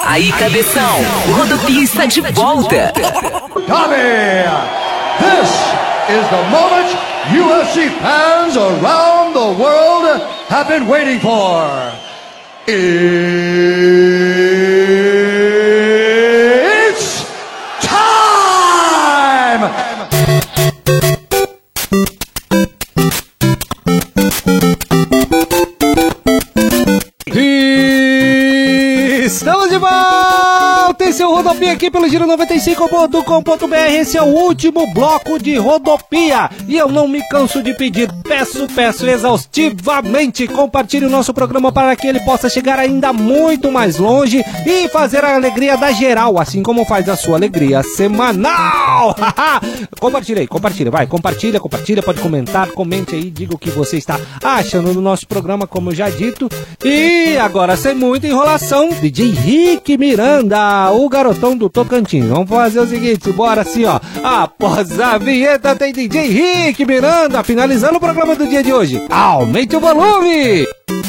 Aí, cabeção, o Rodopia está de volta. Tommy, this is the moment UFC fans around the world have been waiting for. It's time! Estamos de volta! Esse é o Rodopia aqui pelo Giro95.com.br. Esse é o último bloco de Rodopia. E eu não me canso de pedir, peço exaustivamente, compartilhe o nosso programa para que ele possa chegar ainda muito mais longe e fazer a alegria da geral, assim como faz a sua alegria semanal. Compartilha aí, compartilha, pode comentar, comente aí, diga o que você está achando do nosso programa, como eu já dito. E agora, sem muita enrolação, DJ Rick Miranda, o garotão do Tocantins. Vamos fazer o seguinte, bora assim, ó. Após a vinheta tem DJ Rick Miranda, finalizando o programa do dia de hoje. Aumente o volume!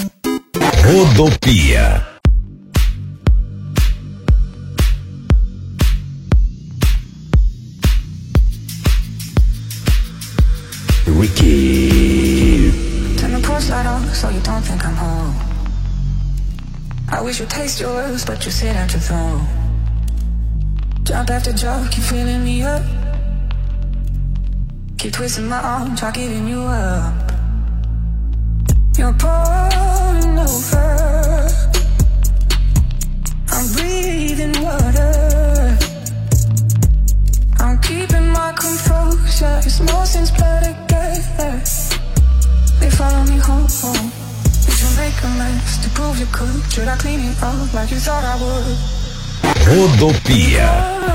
Rodopia. Ricky. Turn the porch light on so you don't think I'm home. I wish you'd taste yours, but you sit at your throne. Jump after jump, keep filling me up. Keep twisting my arm, try giving you up. You're pouring over. I'm breathing water. I'm keeping my composure. It's more since blood together. They follow me home. Did you make a mess to prove you could? Should I clean it up like you thought I would? Rodopia.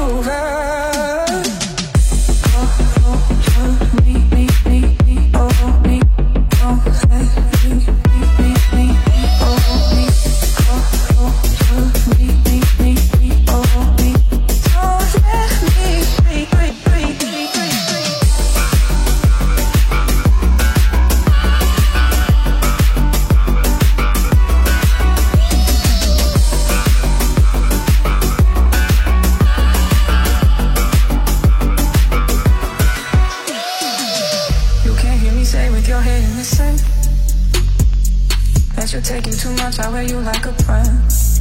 You're taking too much, I wear you like a friend.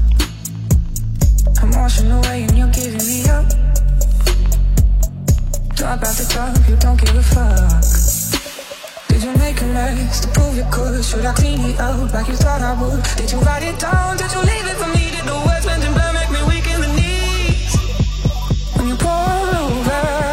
I'm washing away and you're giving me up. Drop out the top, you don't give a fuck. Did you make a mess to prove you could? Should I clean it up like you thought I would? Did you write it down? Did you leave it for me? Did the words mentioned blood make me weak in the knees? When you pour over.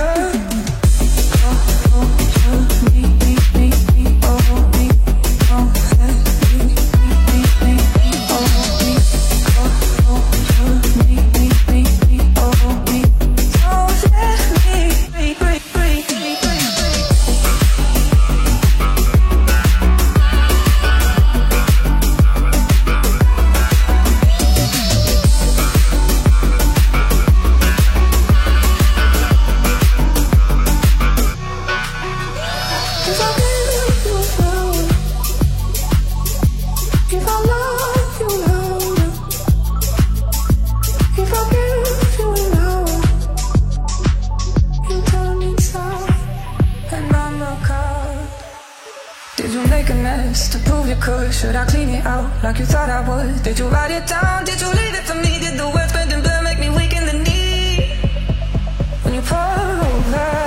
Should I clean it out like you thought I would? Did you write it down? Did you leave it for me? Did the words bend in blood make me weak in the knee? When you pour over.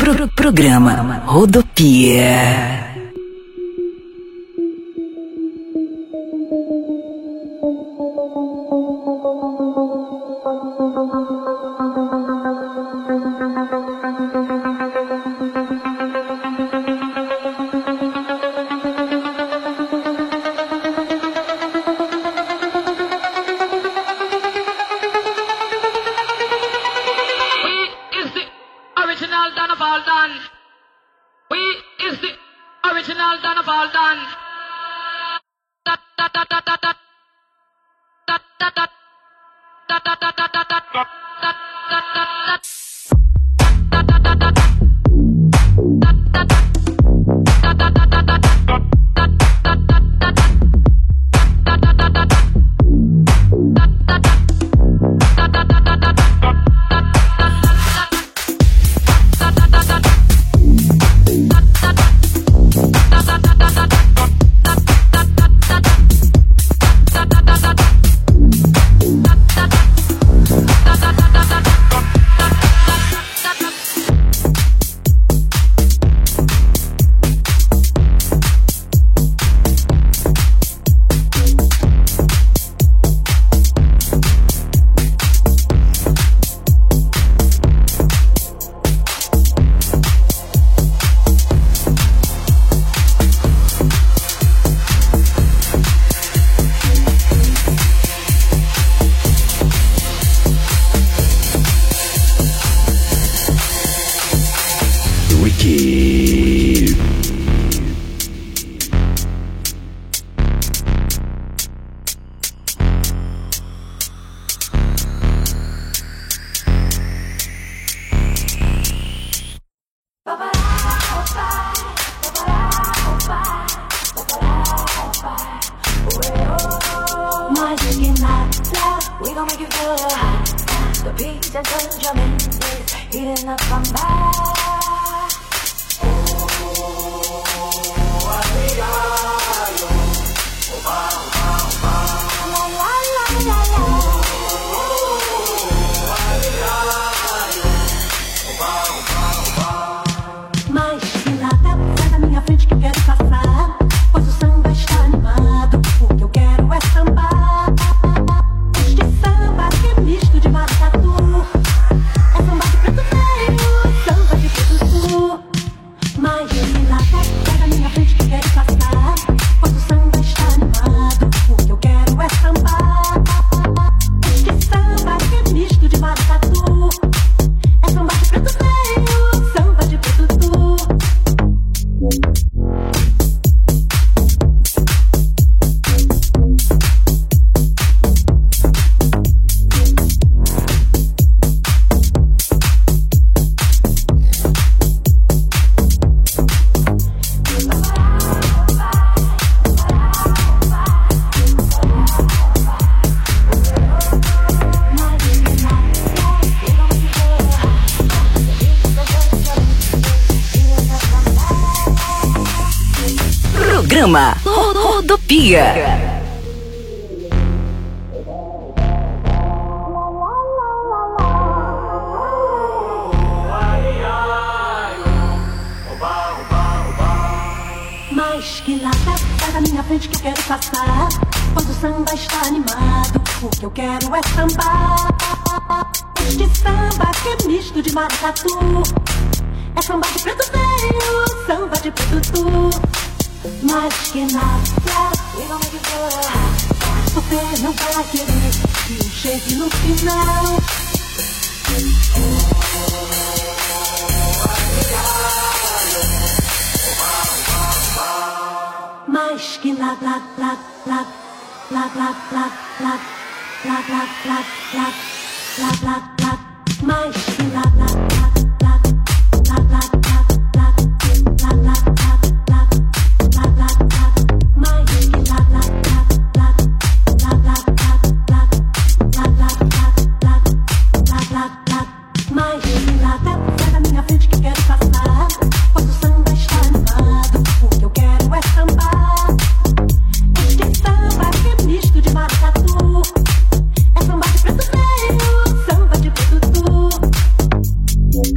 Programa Rodopia. Programa Rodopia. Mais que nada, sai da minha frente que eu quero passar. Pois o samba está animado, o que eu quero é sambar. Este samba que é misto de maracatu. É samba de preto velho, samba de preto tu. Mais que nada, você não vai querer que eu chegue no final. Mais que nada, lá, lá, lá, lá, lá, lá, lá, lá, lá, lá, lá, lá, lá, mais que nada, lá, lá, lá, lá, lá, lá, lá, lá, lá, lá, lá, lá, lá, mais que nada, lá, lá, lá, lá, lá, lá, lá, lá, lá, lá, lá, lá, mais que nada, sai da minha frente que quero passar. Pois o samba está animado, o que eu quero é sambar. Este samba que é misto de maracatu. É samba de preto velho, samba de preto tu.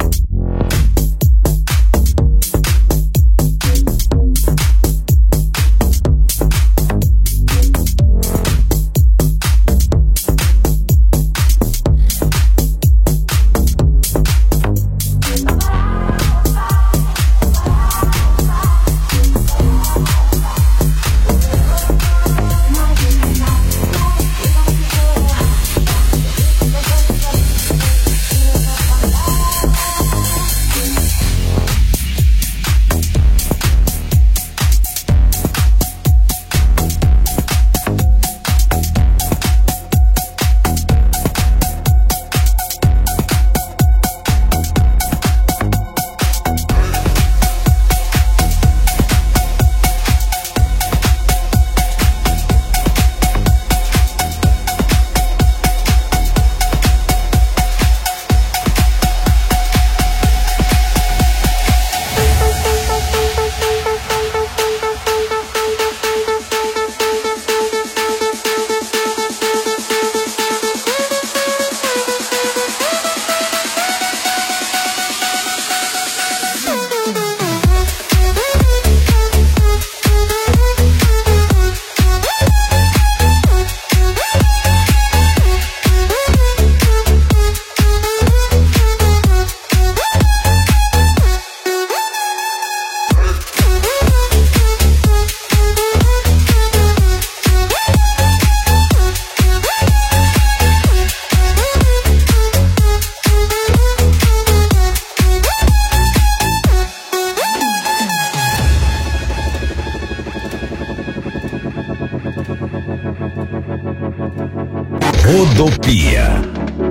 Rodopia.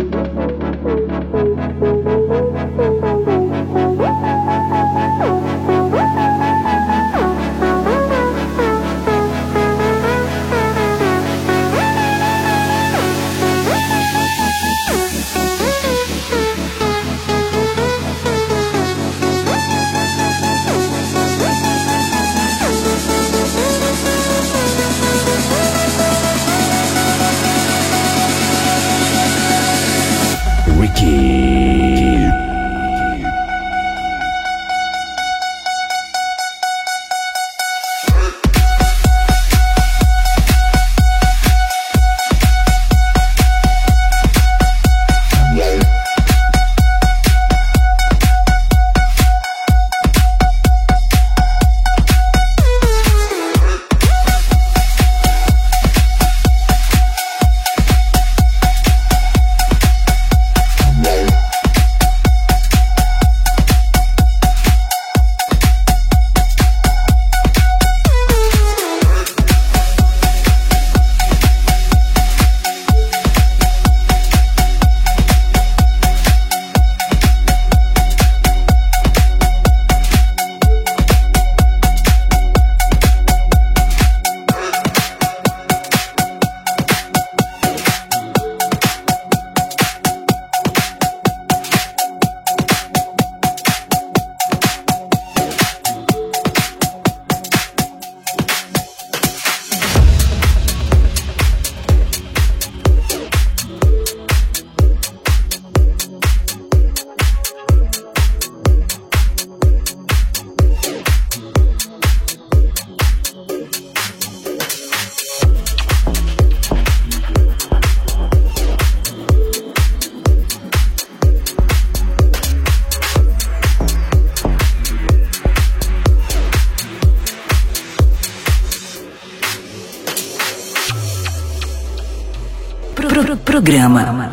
Programa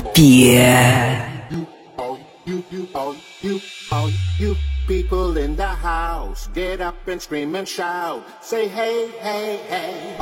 Rodopia. All you people in the house, get up and scream and shout. Say hey, hey, hey.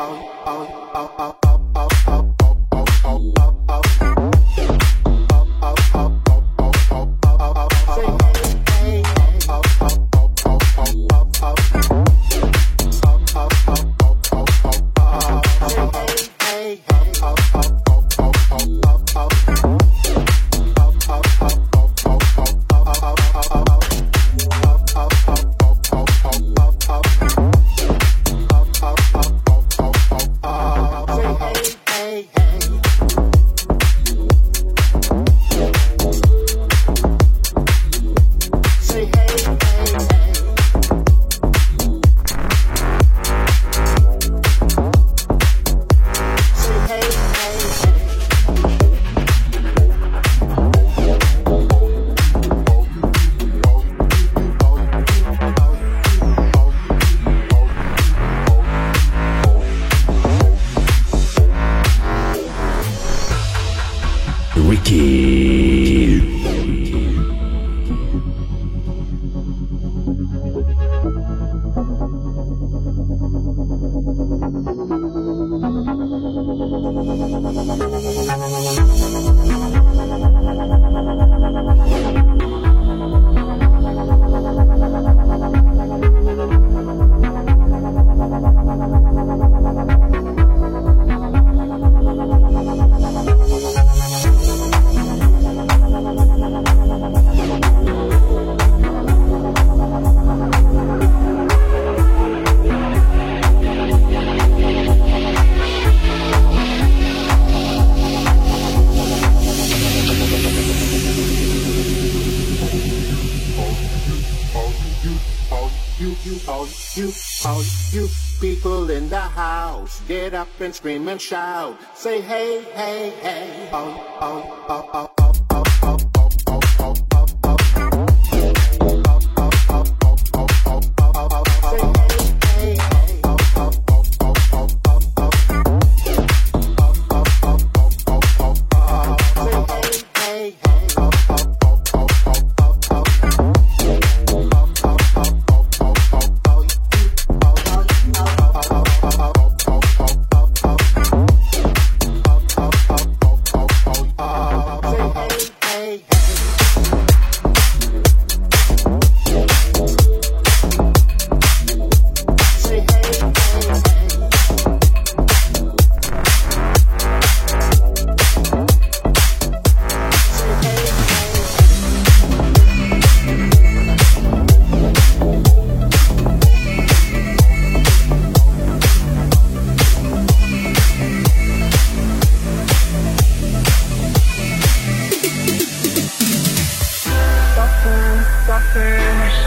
All you people in the house, get up and scream and shout. Say hey, hey, hey.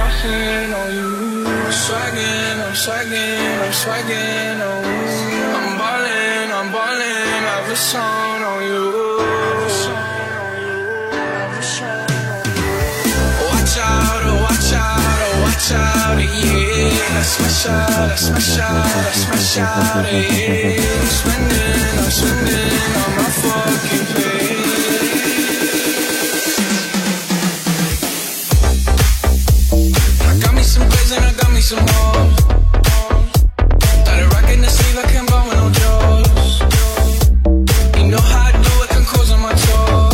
saucing on you. I'm swagging, I'm swagging, I'm swagging on you. I'm ballin', I've a song on you. Watch out, oh watch out, oh watch out, yeah. I smash out, I smash out, I smash out, yeah. I'm spending on my fucking pay. And I got me some more. Started rocking the sleeve, I can't buy with no jaws. You know how I do it, can close on my toe.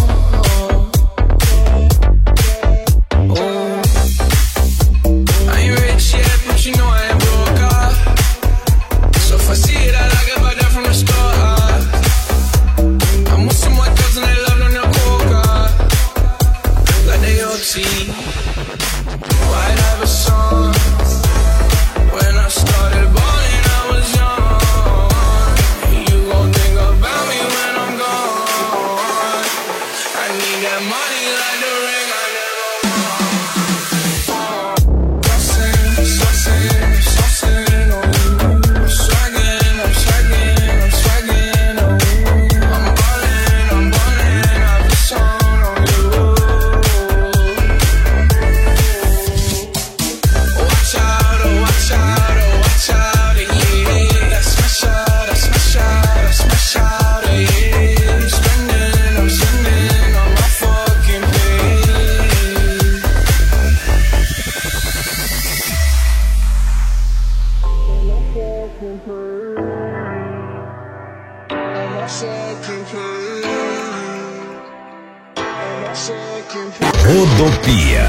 Oh, I ain't rich yet, but you know I ain't broke. So if I see it, I like it, buy that from the store. I'm with some white girls and they love them the coca, like they OT. Why'd I have a song? When I started balling, I was young. You gon' think about me when I'm gone. I need that money like the ring I never won. Saucing, saucing, saucing on you. I'm swagging, I'm swagging, I'm swagging on you. I'm ballin', I've been song on you. Watch out, oh watch out, oh watch out, yeah. I smash out, I smash out, I smash out, yeah. I'm spending on my fucking pay. Rodopia.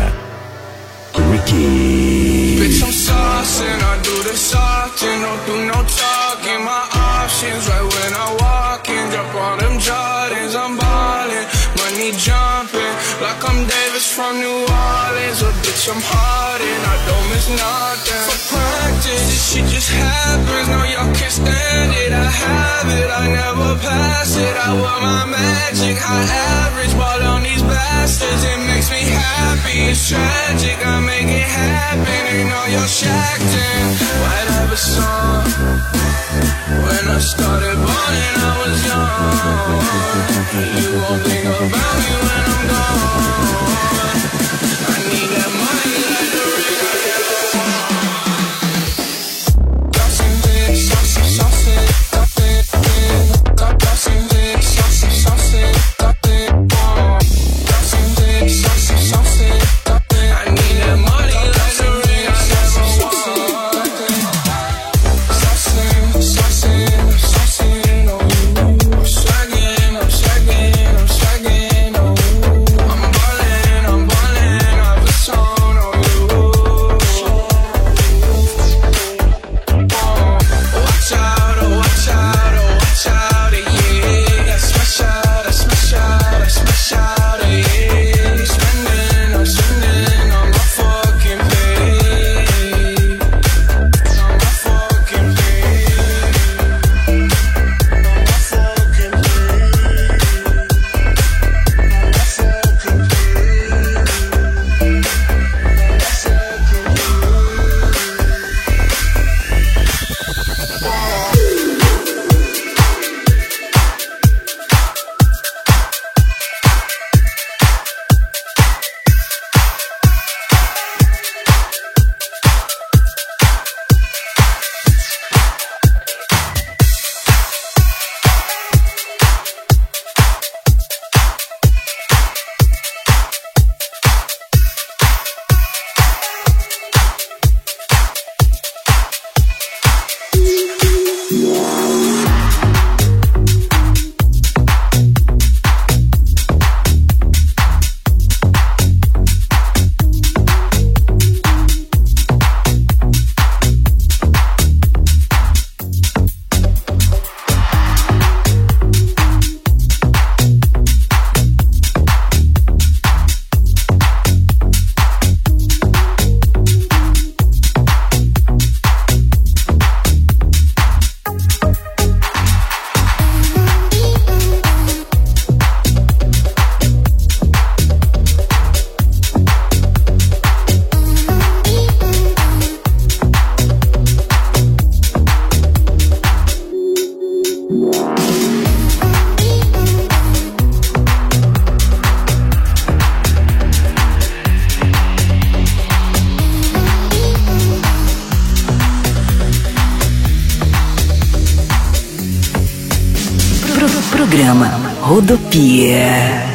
Ricky. Bitch, I'm saucing, I do this often, don't do no talking. My options right when I walk in, drop all them Jordans, I'm ballin', money jumping, like I'm Davis from New Orleans. Oh, bitch, I'm hardin', I don't miss nothing. For practice, this shit just happens, no, y'all can't stand it. I have it, I never pass it. I wear my magic, high average, ball on these bastards. It makes me happy, it's tragic, I make it happen. Ain't no y'all shacked in. Why'd I have a song? When I started balling, I was young. You gon' think about me when I'm gone. I need that money like the ring I never won. Saucing dick, saucing, saucing, saucing, saucing dick, saucing, saucing, saucing, saucing dick, saucing, saucing, saucing. I need that money like the ring I never won. Saucing, saucing, saucing on you. I'm swaggin', I'm swaggin', I'm swaggin' on you. I'm ballin', I've Programa Rodopia.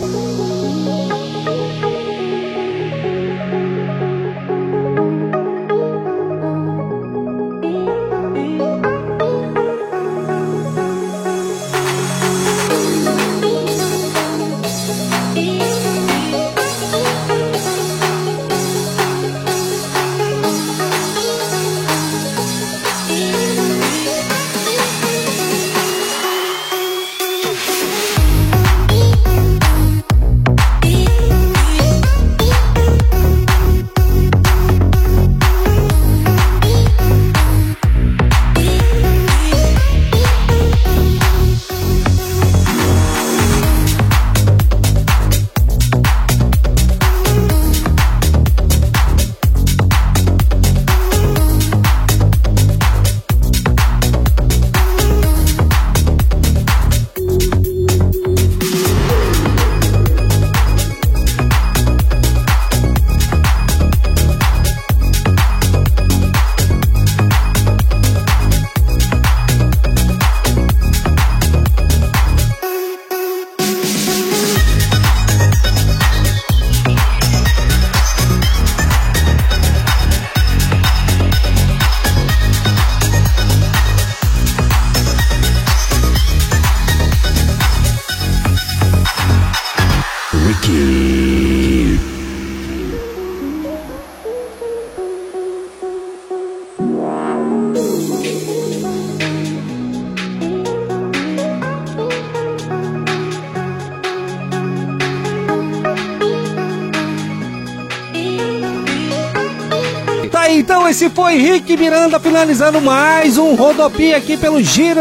Então esse foi Rick Miranda finalizando mais um Rodopia aqui pelo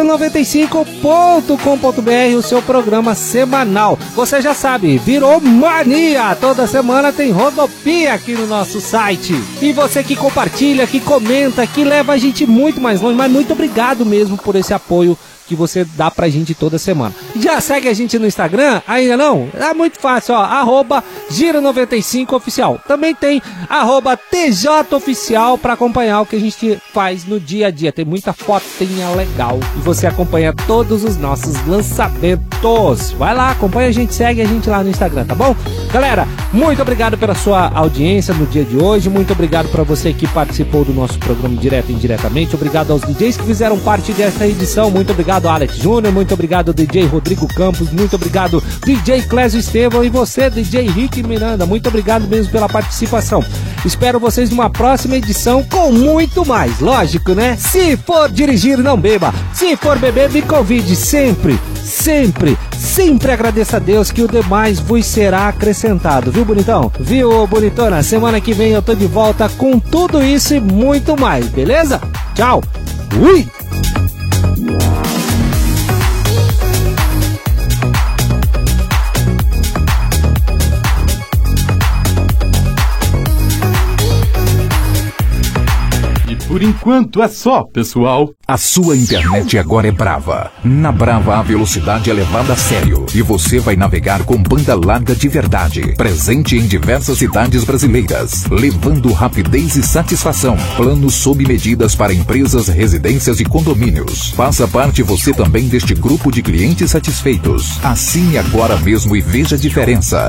Giro95.com.br, o seu programa semanal. Você já sabe, virou mania! Toda semana tem Rodopia aqui no nosso site. E você que compartilha, que comenta, que leva a gente muito mais longe, mas muito obrigado mesmo por esse apoio que você dá pra gente toda semana. Já segue a gente no Instagram? Ainda não? É muito fácil, ó, @Giro95oficial. Também tem @TJoficial pra acompanhar o que a gente faz no dia a dia. Tem muita fotinha legal e você acompanha todos os nossos lançamentos. Vai lá, acompanha a gente, segue a gente lá no Instagram, tá bom? Galera, muito obrigado pela sua audiência no dia de hoje. Muito obrigado pra você que participou do nosso programa direto e indiretamente. Obrigado aos DJs que fizeram parte dessa edição. Muito obrigado Alex Júnior, muito obrigado DJ Rodrigo Campos, muito obrigado DJ Clésio Estevão e você DJ Rick Miranda, muito obrigado mesmo pela participação. Espero vocês numa próxima edição com muito mais, lógico, né? Se for dirigir, não beba, se for beber, me convide sempre, sempre, sempre agradeça a Deus que o demais vos será acrescentado, viu bonitão? Viu bonitona? Semana que vem eu tô de volta com tudo isso e muito mais, beleza? Tchau! Ui! Por enquanto é só, pessoal. A sua internet agora é Brava. Na Brava a velocidade é levada a sério e você vai navegar com banda larga de verdade. Presente em diversas cidades brasileiras, levando rapidez e satisfação. Planos sob medidas para empresas, residências e condomínios. Faça parte você também deste grupo de clientes satisfeitos. Assine agora mesmo e veja a diferença.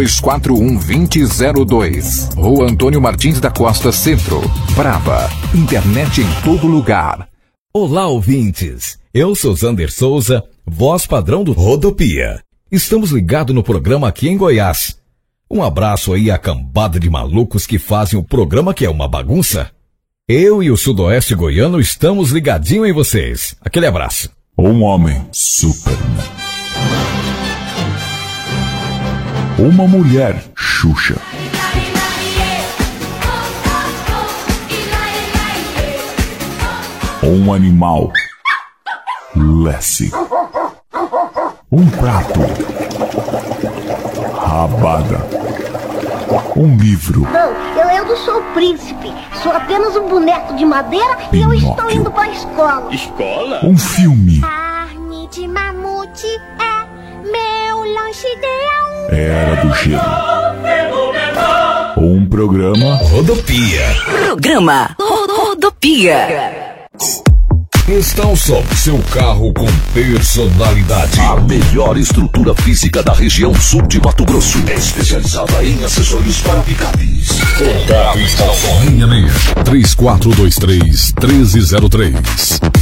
3241-2002. Rua Antônio Martins da Costa, Centro. Brava. Internet em todo lugar. Olá, ouvintes. Eu sou Zander Souza, voz padrão do Rodopia. Estamos ligados no programa aqui em Goiás. Um abraço aí à cambada de malucos que fazem o programa que é uma bagunça. Eu e o Sudoeste Goiano estamos ligadinhos em vocês. Aquele abraço. Um homem, Superman. Uma mulher, Xuxa. Um animal, Lassie. Um prato, Rabada. Um livro, não, eu não sou o príncipe. Sou apenas um boneco de madeira. Pinóquio. E eu estou indo para a escola. Escola? Um filme, carne de mamute é meu lanche ideal. Era do Gelo. Um programa, Rodopia. Programa Rodopia. Instalação, seu carro com personalidade. A melhor estrutura física da região sul de Mato Grosso. É especializada em acessórios para picapes. Contato Instalação. 3423-1303.